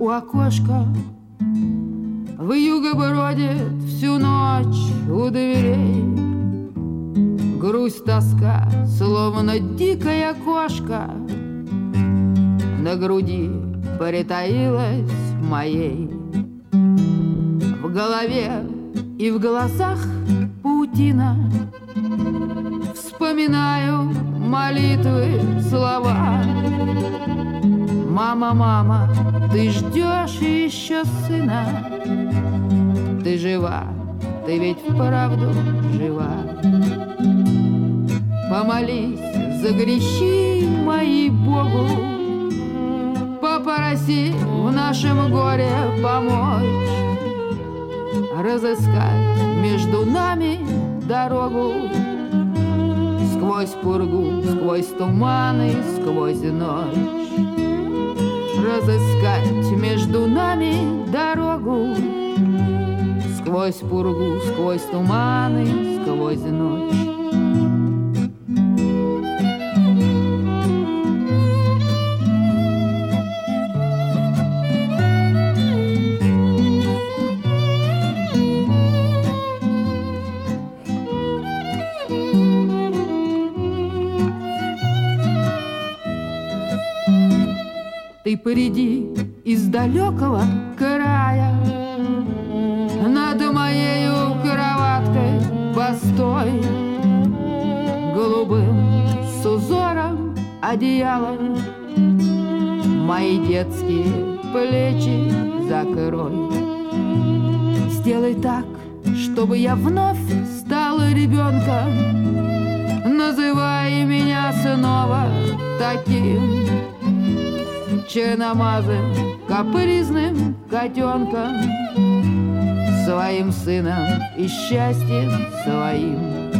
у окошка, вьюга бродит всю ночь у дверей. Грусть, тоска, словно дикая кошка, на груди притаилась моей. В голове и в глазах паутина, вспоминаю молитвы, слова. Мама, мама, ты ждешь еще сына? Ты жива, ты ведь вправду жива. Помолись за грехи мои Богу, попроси в нашем горе помочь, разыскать между нами дорогу сквозь пургу, сквозь туманы, сквозь ночь. Разыскать между нами дорогу сквозь пургу, сквозь туманы, сквозь ночь. Ты приди из далекого края, над моею кроваткой постой, голубым с узором одеялом мои детские плечи закрой. Сделай так, чтобы я вновь стала ребенком, называй меня снова таким черномазым, капризным котенком, своим сыном и счастьем своим.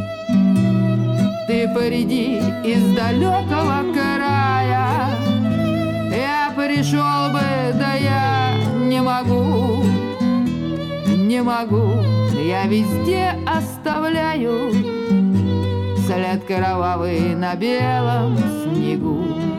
Ты приди из далекого края, я пришел бы, да я не могу, не могу. Я везде оставляю след кровавый на белом снегу.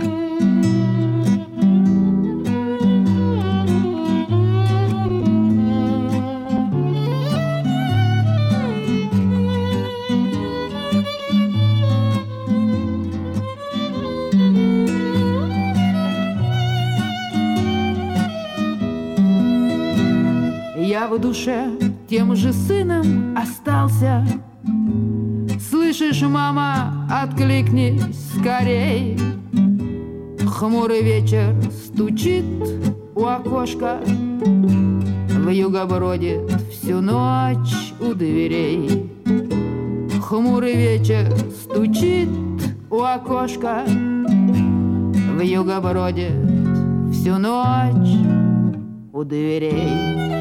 Я в душе тем же сыном остался. Слышишь, мама, откликнись скорей. Хмурый вечер стучит у окошка, вьюга бродит всю ночь у дверей. Хмурый вечер стучит у окошка, вьюга бродит всю ночь у дверей.